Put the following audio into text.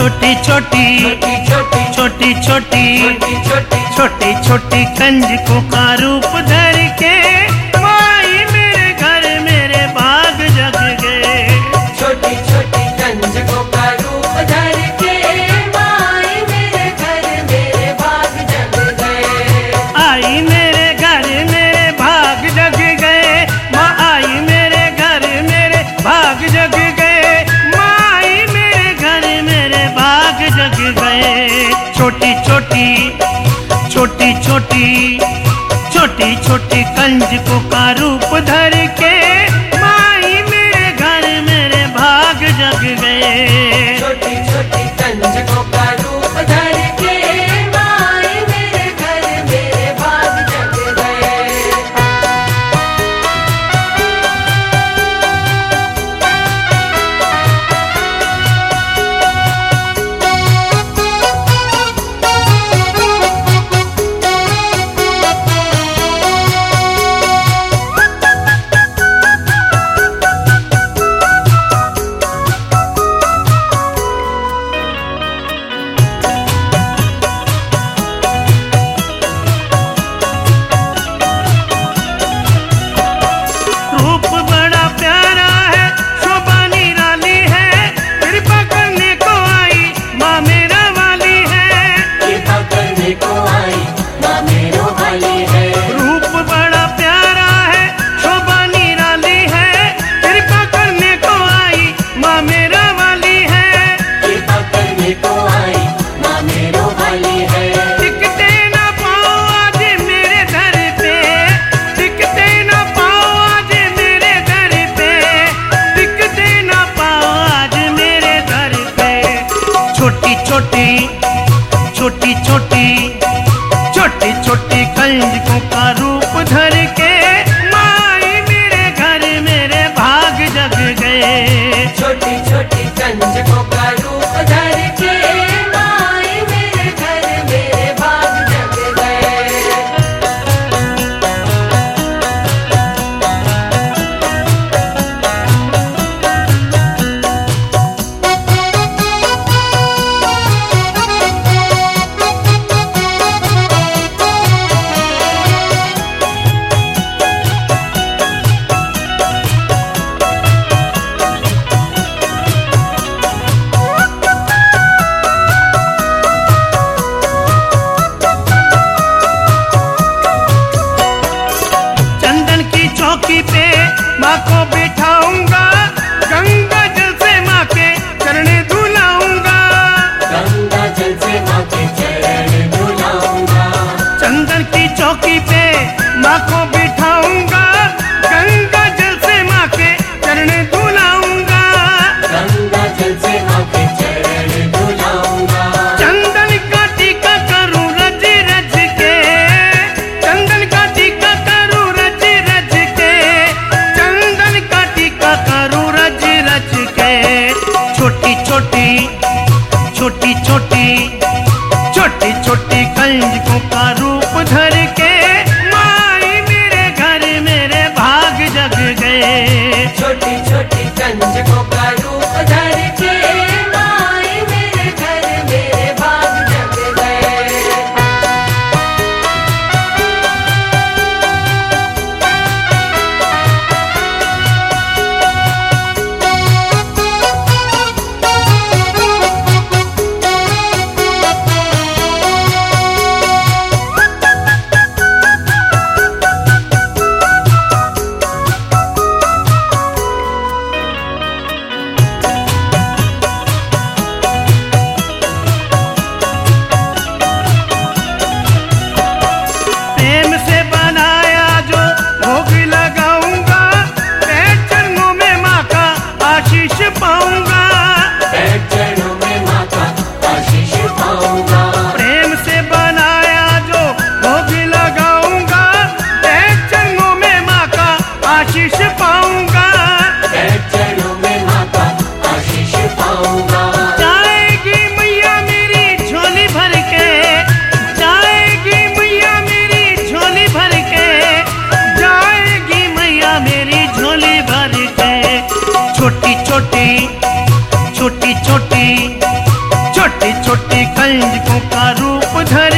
छोटी छोटी छोटी छोटी छोटी छोटी कंजकों का रूप धर के माई मेरे घर मेरे भाग जग गए। छोटी छोटी कंजकों का रूप धर के माई मेरे घर मेरे भाग जग गए। आई मेरे घर मेरे भाग जग गए। माँ आई मेरे घर मेरे भाग जग गए। माई मेरे घर मेरे भाग जग गए। छोटी छोटी छोटी छोटी छोटी छोटी कंजकों का रूप धर के माई मेरे घर मेरे भाग जग गए। छोटी छोटी कंजकों का रूप धर के माई मेरे घर मेरे भाग जग गए। रूप बड़ा प्यारा है, शोभा निराली है, कृपा करने को आई माँ मेरा वाली है। कृपा करने को आई माँ मेरो वाली है। रूप बड़ा प्यारा है, शोभा निराली है, कृपा करने को आई माँ मेरा वाली है। कृपा करने को आई माँ मेरो वाली है। टिकते ना पाओ आज मेरे दर पे, टिकते ना पाओ आज मेरे दर पे, टिकते ना पाओ आज मेरे दर पे। छोटी छोटी छोटी छोटी छोटी छोटी कंजकों का रूप धर के माई मेरे घर मेरे भाग जग गए। छोटी छोटी कंजकों का रूप धर के माई मेरे घर मेरे भाग जग गए। चंदन की चौकी पे माँ को बिठाऊंगा, गंगा जल से माँ के चरणे धुलाऊंगा। गंगा जल से माँ के चरण धुलाऊंगा। चंदन की चौकी पे माँ को बिठाऊंगा, गंगा जल से माँ के चरणे धुलाऊंगा। गंगा जल से माँ के चरण धुलाऊंगा। चंदन का टीका करूं रज रज के, चंदन का टीका करूं रज रज के, चंदन का टीका करूं रज रज के। छोटी छोटी छोटी छोटी छोटी छोटी कंजकों का रूप धर के माई मेरे घर मेरे भाग जग गए। छोटी छोटी कंजकों का रूप धर के माई मेरे घर मेरे भाग जग गए। प्रेम से बनाया जो भोग लगाऊंगा, पैर चरणों में माँ का आशीष पाऊंगा। पैर चरणों में माँ का आशीष पाऊंगा। प्रेम से बनाया जो भोग लगाऊंगा, पैर चरणों में माँ का आशीष पाऊंगा। पैर चरणों में माँ का आशीष पाऊंगा। जाएगी मैया मेरी झोली भर के, जाएगी मैया मेरी झोली भर के, जाएगी मैया मेरी झोली भर के। छोटी छोटी छोटी छोटी छोटी कंजकों का रूप धर